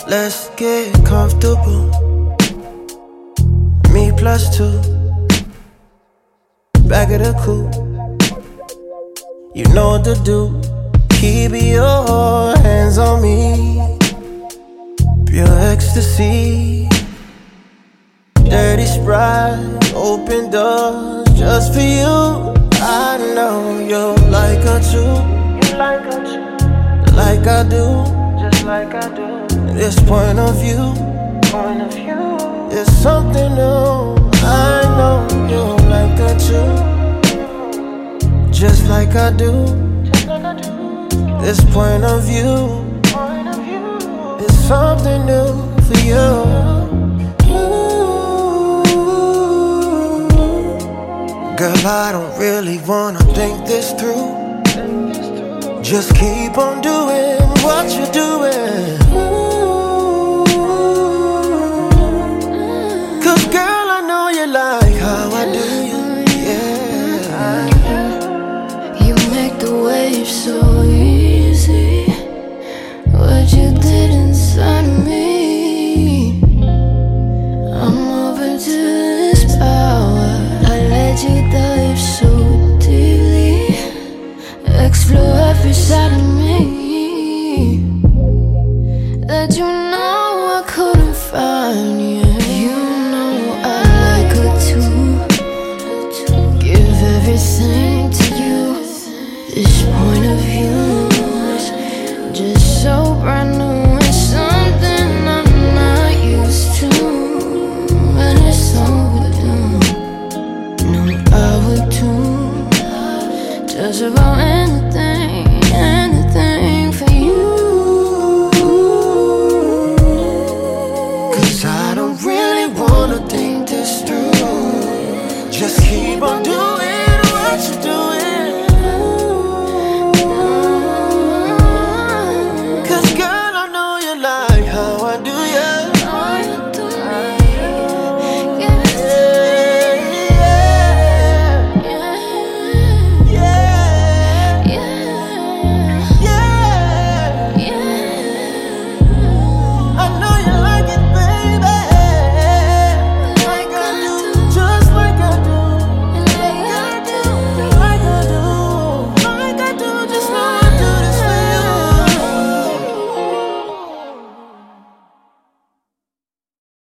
Let's get comfortable. Me plus two. Back of the coupe. You know what to do. Keep your hands on me. Pure ecstasy. Dirty Sprite. Open doors just for you. I know you like her too. You like her too. Like I do. Just like I do. This point of view. Point of view. It's something new. I know you like her too. Just like I do. Just like I do. This point of view. Point of view. It's something new for you. Girl, I don't really wanna think this through. Just keep on doing what you're doing. Cause girl, I know you like how I do you. Yeah. You make the waves so easy. What you did inside of me, I'm open to this power. I let you dive so deeply, explore every side of me that you know I couldn't find. You know I like her too. Give everything to you. This point of view.